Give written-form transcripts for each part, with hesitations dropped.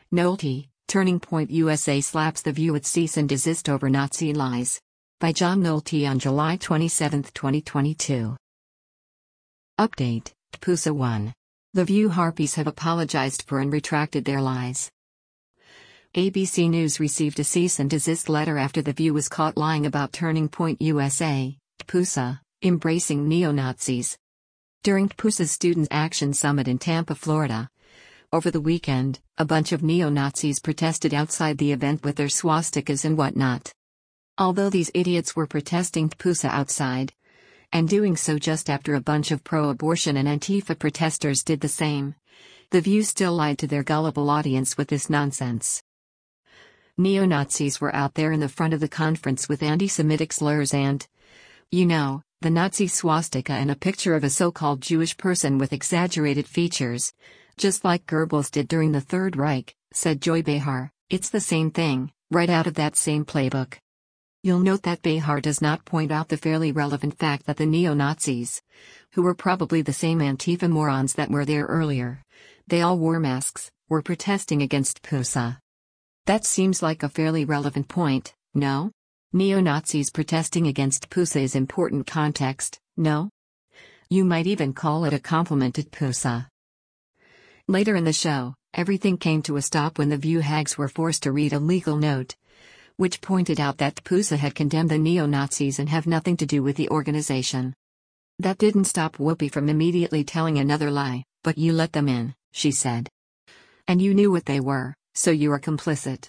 Nolte, Turning Point USA slaps The View with cease and desist over Nazi lies. By John Nolte on July 27, 2022. Update, TPUSA 1. The View Harpies have apologized for and retracted their lies. ABC News received a cease and desist letter after The View was caught lying about Turning Point USA, TPUSA, embracing neo-Nazis. During TPUSA's Student Action Summit in Tampa, Florida. Over the weekend, a bunch of neo-Nazis protested outside the event with their swastikas and whatnot. Although these idiots were protesting TPUSA outside, and doing so just after a bunch of pro-abortion and Antifa protesters did the same, The View still lied to their gullible audience with this nonsense. Neo-Nazis were out there in the front of the conference with anti-Semitic slurs and, the Nazi swastika and a picture of a so-called Jewish person with exaggerated features. Just like Goebbels did during the Third Reich, said Joy Behar, it's the same thing, right out of that same playbook. You'll note that Behar does not point out the fairly relevant fact that the neo-Nazis, who were probably the same Antifa morons that were there earlier, they all wore masks, were protesting against TPUSA. That seems like a fairly relevant point, no? Neo-Nazis protesting against TPUSA is important context, no? You might even call it a compliment to TPUSA. Later in the show, everything came to a stop when the View hags were forced to read a legal note, which pointed out that TPUSA had condemned the neo-Nazis and have nothing to do with the organization. That didn't stop Whoopi from immediately telling another lie, but you let them in, she said. And you knew what they were, so you are complicit.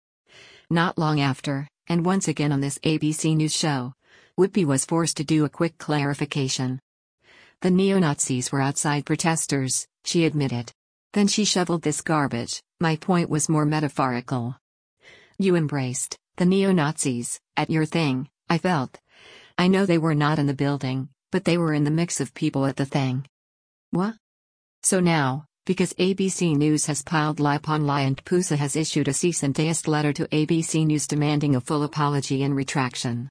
Not long after, and once again on this ABC News show, Whoopi was forced to do a quick clarification. The neo-Nazis were outside protesters, she admitted. Then she shoveled this garbage, my point was more metaphorical. You embraced the neo-Nazis at your thing, I felt. I know they were not in the building, but they were in the mix of people at the thing. What? So now, because ABC News has piled lie upon lie and TPUSA has issued a cease and desist letter to ABC News demanding a full apology and retraction.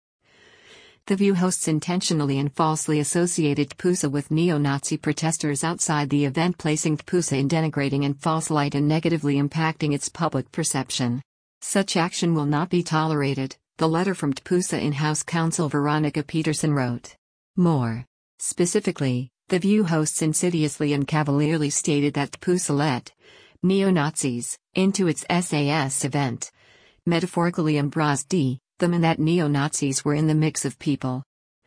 The View hosts intentionally and falsely associated TPUSA with neo-Nazi protesters outside the event, placing TPUSA in denigrating and false light and negatively impacting its public perception. Such action will not be tolerated, the letter from TPUSA in-house counsel Veronica Peterson wrote. More specifically, The View hosts insidiously and cavalierly stated that TPUSA let neo-Nazis into its SAS event, metaphorically embraced them, and that neo-Nazis were in the mix of people.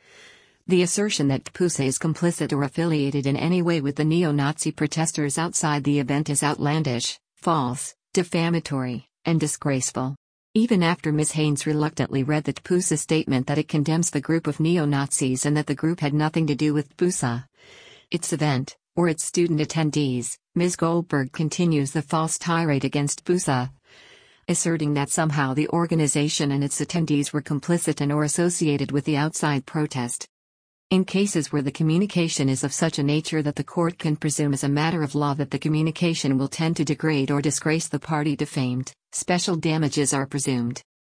The assertion that TPUSA is complicit or affiliated in any way with the neo-Nazi protesters outside the event is outlandish, false, defamatory, and disgraceful. Even after Ms. Haynes reluctantly read the TPUSA statement that it condemns the group of neo-Nazis and that the group had nothing to do with TPUSA, its event, or its student attendees, Ms. Goldberg continues the false tirade against TPUSA, asserting that somehow the organization and its attendees were complicit and or associated with the outside protest. In cases where the communication is of such a nature that the court can presume as a matter of law that the communication will tend to degrade or disgrace the party defamed, special damages are presumed.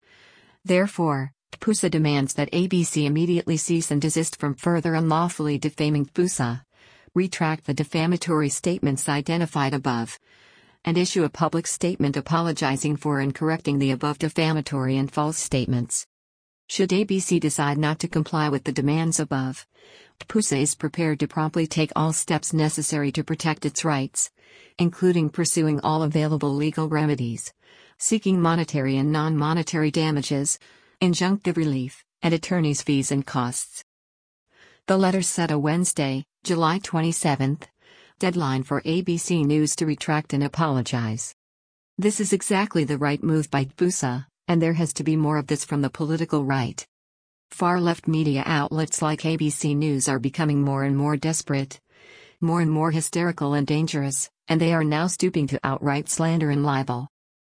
Therefore, TPUSA demands that ABC immediately cease and desist from further unlawfully defaming TPUSA, retract the defamatory statements identified above, and issue a public statement apologizing for and correcting the above defamatory and false statements. Should ABC decide not to comply with the demands above, TPUSA is prepared to promptly take all steps necessary to protect its rights, including pursuing all available legal remedies, seeking monetary and non-monetary damages, injunctive relief, and attorney's fees and costs. The letter set a Wednesday, July 27, deadline for ABC News to retract and apologize. This is exactly the right move by TPUSA, and there has to be more of this from the political right. Far-left media outlets like ABC News are becoming more and more desperate, more and more hysterical and dangerous, and they are now stooping to outright slander and libel.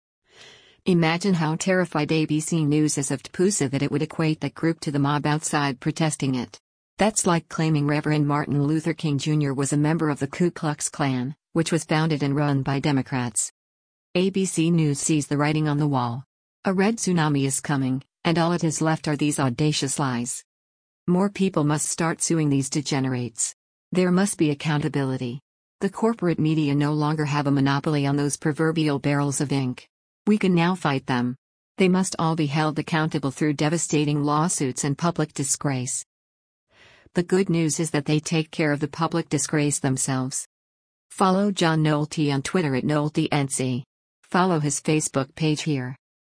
Imagine how terrified ABC News is of TPUSA that it would equate that group to the mob outside protesting it. That's like claiming Reverend Martin Luther King Jr. was a member of the Ku Klux Klan, which was founded and run by Democrats. ABC News sees the writing on the wall. A red tsunami is coming, and all it has left are these audacious lies. More people must start suing these degenerates. There must be accountability. The corporate media no longer have a monopoly on those proverbial barrels of ink. We can now fight them. They must all be held accountable through devastating lawsuits and public disgrace. The good news is that they take care of the public disgrace themselves. Follow John Nolte on Twitter at NolteNC. Follow his Facebook page here.